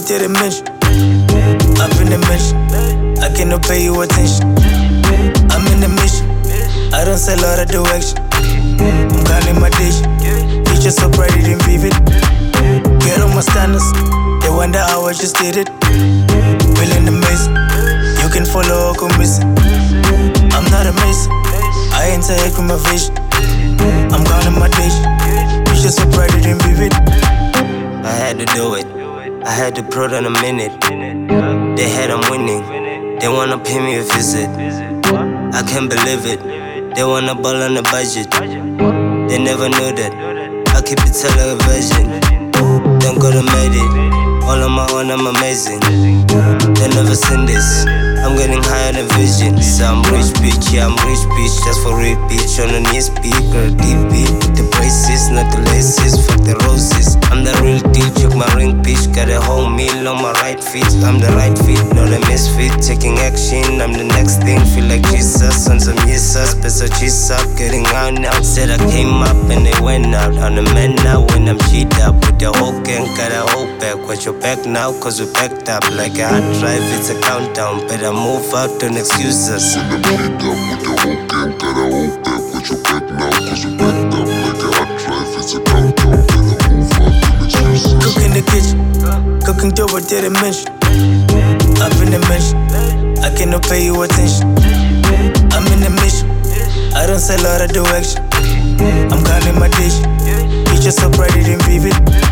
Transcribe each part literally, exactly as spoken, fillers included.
didn't mention. Up in the mission, I cannot pay you attention. I'm in the mission, I don't sell out of direction. I'm counting my dish, future so bright it didn't vivid. Get on my standards, they wonder how I just did it. Feeling amazing, you can follow or go missing. I'm not amazing, I interact with my vision. I'm counting my dish, future so bright it didn't vivid. I had to do it, I had to prove in a minute. They had I'm winning, they wanna pay me a visit. I can't believe it, they wanna ball on the budget. They never knew that, I keep it television. Thank God I made it, all on my own I'm amazing. They never seen this, I'm getting higher than vision. So I'm rich bitch, yeah I'm rich bitch. Just for real bitch, on the knee speaker. Deep beat with the braces, not the laces. Fuck the roses, I'm the real deal. Check my ring bitch, got a whole meal on my right feet. I'm the right feet, not a misfit. Taking action, I'm the next thing. Feel like Jesus on some Jesus. Better cheese up, getting out now. Said I came up and they went out. I'm the man now when I'm cheat up. With the whole gang, got a whole back. Watch your back now, cause we backed up. Like a hard drive, it's a countdown. Better move out, don't excuse us. When I'm cheat up with the whole gang, got a whole back. Watch your back now, cause we backed up. Like a hard drive, it's a countdown. Better move out, don't excuse us. Cook in the kitchen, cooking dough I didn't mention. Up in the mission, I cannot pay you attention. I'm in the mission, I don't sell out of direction. I'm counting my dish, future so bright it didn't vivid.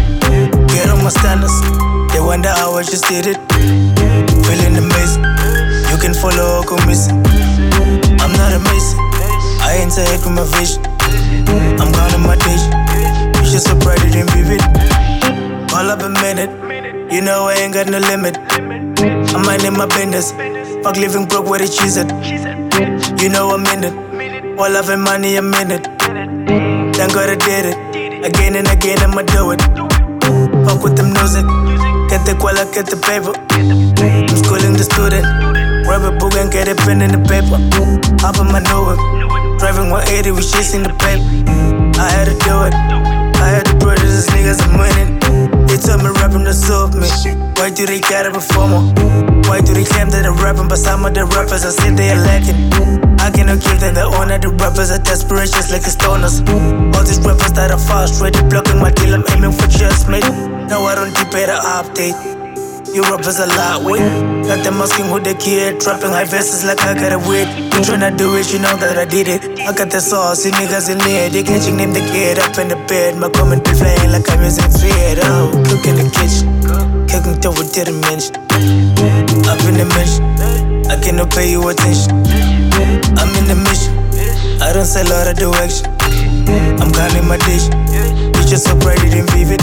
Get on my standards, they wonder how I just did it. Feeling amazing, you can follow or go missing. I'm not amazing, I interact with my vision. I'm counting my dish, future so bright it didn't vivid. All up a minute, you know I ain't got no limit. I'm minding my business, fuck living broke where the cheese at. You know I'm in it, all love and money I'm in it. Thank God I did it, again and again I'ma do it. Fuck with the music, get the quala, get the paper. I'm schooling the student, grab a book and get a pen in the paper. Hop on my new whip, driving one eighty, we chasing the paper. I had to do it, I had to prove these niggas I'm winning. They told me rapping to solve me. Why do they gotta perform more? Why do they claim that I'm rapping, but some of the rappers I say they are lacking? I cannot kill them, the honor the rappers are desperations like stoners. All these rappers that are frustrated, blocking my deal, I'm aiming for just mate. No, I don't debate or update. You rappers a lot with. Got them asking who the kid, trapping high verses like I got a weird. You tryna do it, you know that I did it. I got the sauce, you niggas in there. They catching name the kid up in the bed. My comment be flying like I'm using fear. Oh, cook in the kitchen, cooking dough with didn't mention. Up in the mission, I cannot pay you attention. I'm in the mission, I don't sell out of direction. I'm counting my dish, future so bright it didn't vivid.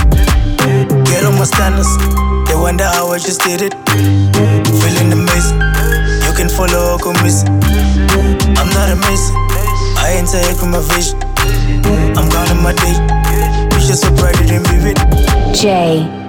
Get on my standards, they wonder how I just did it. Feeling amazing, you can follow or go missing. I'm not amazing, I interact with my vision. I'm counting my dish, future so bright it didn't vivid. Jay